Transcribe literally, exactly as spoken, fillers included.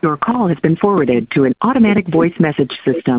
Your call has been forwarded to an automatic voice message system.